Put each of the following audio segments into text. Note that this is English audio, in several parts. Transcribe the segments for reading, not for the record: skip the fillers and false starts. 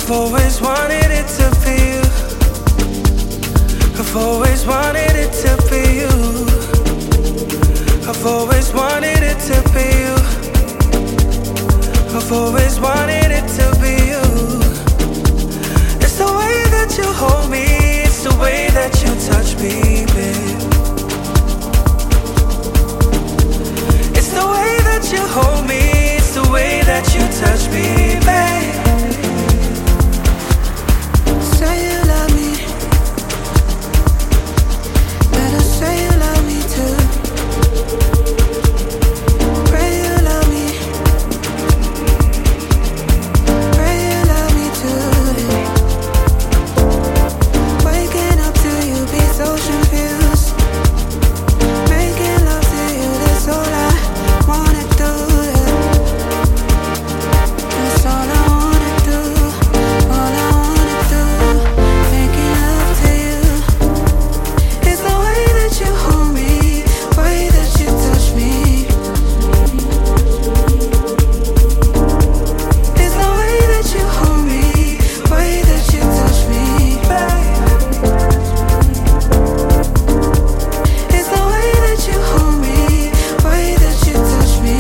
I've always wanted it to be you. I've always wanted it to be you. I've always wanted it to be you. I've always wanted it to be you. It's the way that you hold me, it's the way that you touch me, babe. It's the way that you hold me, it's the way that you touch me, babe. Say you love me, better say you love me too. Pray you love me, pray you love me too. Waking up to you, be so confused. Making love to you, that's all I wanna do. That's all I wanna do, all I wanna do. Making love to you. It's the way that you hold me, way that you touch me. It's the way that you hold me, way that you touch me, babe. It's the way that you hold me, way that you touch me.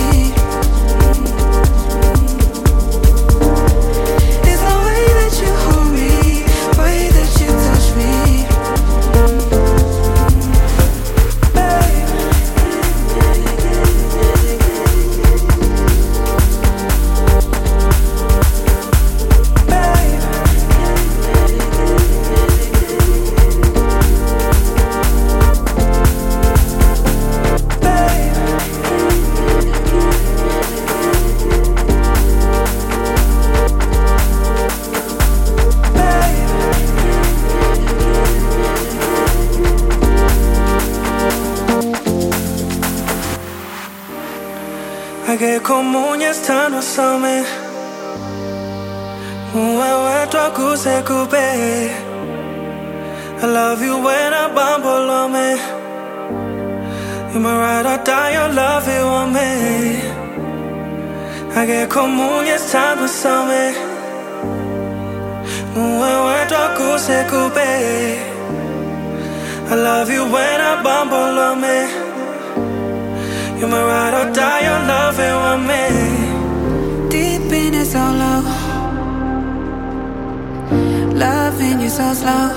It's the way that you hold me, way that you touch me, babe. Age komunya stano some Uwe twa kuse kupe I love you when I bumble on me. You my ride or die, your love you on me. Age komunya stano some Uwe twa kuse kupe I love you when I bumble on me. You my ride or die, your love it with me. Deep in it so low, loving you so slow,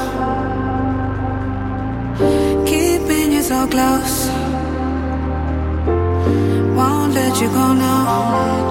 keeping you so close, won't let you go now.